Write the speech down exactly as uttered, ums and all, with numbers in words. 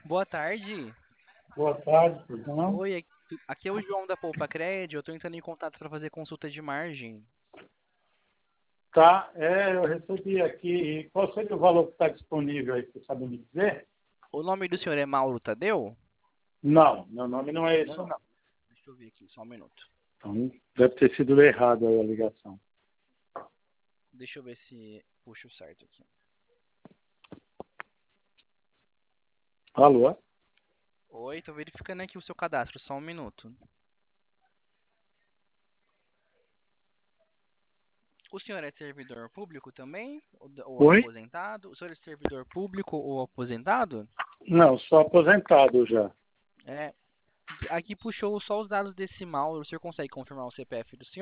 Boa tarde. Boa tarde, tudo bom? Oi, aqui aqui é o João da Poupa Cred. Eu tô entrando em contato para fazer consulta de margem. Tá, é, eu recebi aqui. Qual seria o valor que está disponível aí, você sabe me dizer? O nome do senhor é Mauro Tadeu? Não, meu nome não é esse, Não. não. Deixa eu ver aqui, só um minuto. Então, deve ter sido errado aí a ligação. Deixa eu ver se puxo certo aqui. Alô? Oi, tô verificando aqui o seu cadastro, só um minuto. O senhor é servidor público também? Ou, ou Oi? aposentado? O senhor é servidor público ou aposentado? Não, sou aposentado já. É, aqui puxou só os dados desse Mauro. O senhor consegue confirmar o C P F do senhor?